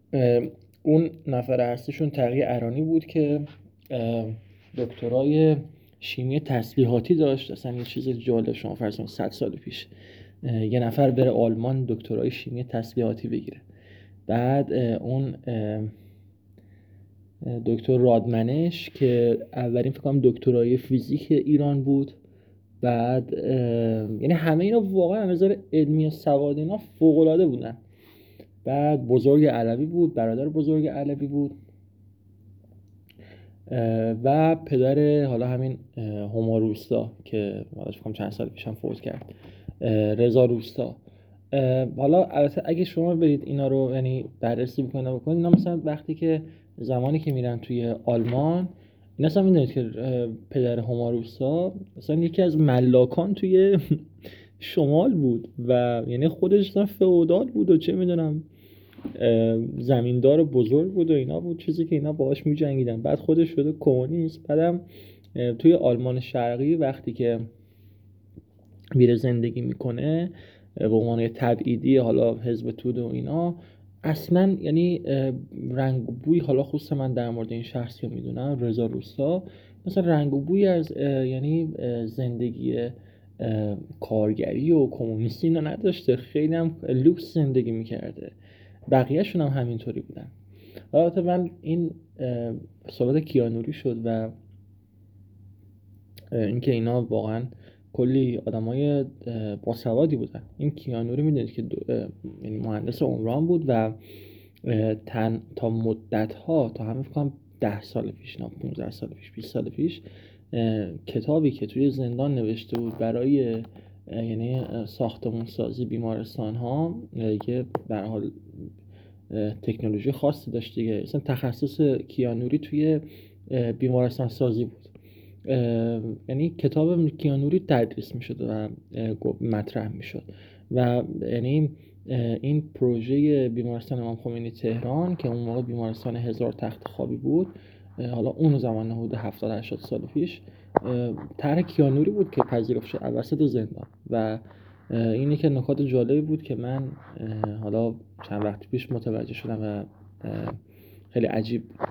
اه، اون نفر اصلیشون تقی ارانی بود که دکترای شیمی تسلیحاتی داشت. اصلا یه چیز جالب، شما فرض کنید 100 سال پیش یه نفر بره آلمان دکترای شیمی تسلیحاتی بگیره. بعد اون دکتر رادمنش که اولین فکر کنم دکترای فیزیک ایران بود. بعد یعنی همه اینا واقعا از نظر علمی و سواد اینا فوق العاده بودن. بعد بزرگ علوی بود، برادر بزرگ علوی بود و پدر حالا همین هما روستا که حالا فکر کنم چند سال پیشم فوت کرد، رضا روستا. حالا البته اگه شما برید اینا رو یعنی بررسی بکنید اینا مثلا وقتی که زمانی که میرن توی آلمان، اینا اصلا میدونید که پدر هما روستا اصلا یکی از ملاکان توی شمال بود و یعنی خودش اصلا فئودال بود و چه میدونم زمیندار بزرگ بود و اینا بود، چیزی که اینا باهاش میجنگیدن. بعد خودش شده کمونیست. بعدم توی آلمان شرقی وقتی که میره زندگی میکنه به عنوان تبعیدی حالا حزب توده و اینا، اصلا یعنی رنگ و بوی، حالا خصوصا من در مورد این شخصی رو میدونم رضا روستا، مثلا رنگ و بوی از یعنی زندگی کارگری و کمونیستی اینا نداشته. خیلی هم لوکس زندگی میکرده. بقیه‌شون هم همینطوری بودن. البته من این صحبت کیانوری شد و اینکه اینا واقعا کلی آدمای باسوادی بودن. این کیانوری میدونید که یعنی مهندس عمران بود و تا مدت ها، تا همه فکر کنم 10 سال پیش، نه 15 سال پیش، 20 سال پیش، کتابی که توی زندان نوشته بود برای یعنی ساختمون سازی بیمارستان ها که به هر حال تکنولوژی خاصی داشت دیگه، مثلا تخصص کیانوری توی بیمارستان سازی بود. یعنی کتاب کیانوری تدریس میشد و مطرح میشد و یعنی این پروژه بیمارستان امام خمینی تهران که اون موقع بیمارستان 1000 تخت خوابی بود، حالا اون زمان حدود 70-80 سال پیش، طرح کیانوری بود که پذیرفته شد وسط زندان. و اینی که نکات جالبی بود که من حالا چند وقت پیش متوجه شدم و خیلی عجیب بود.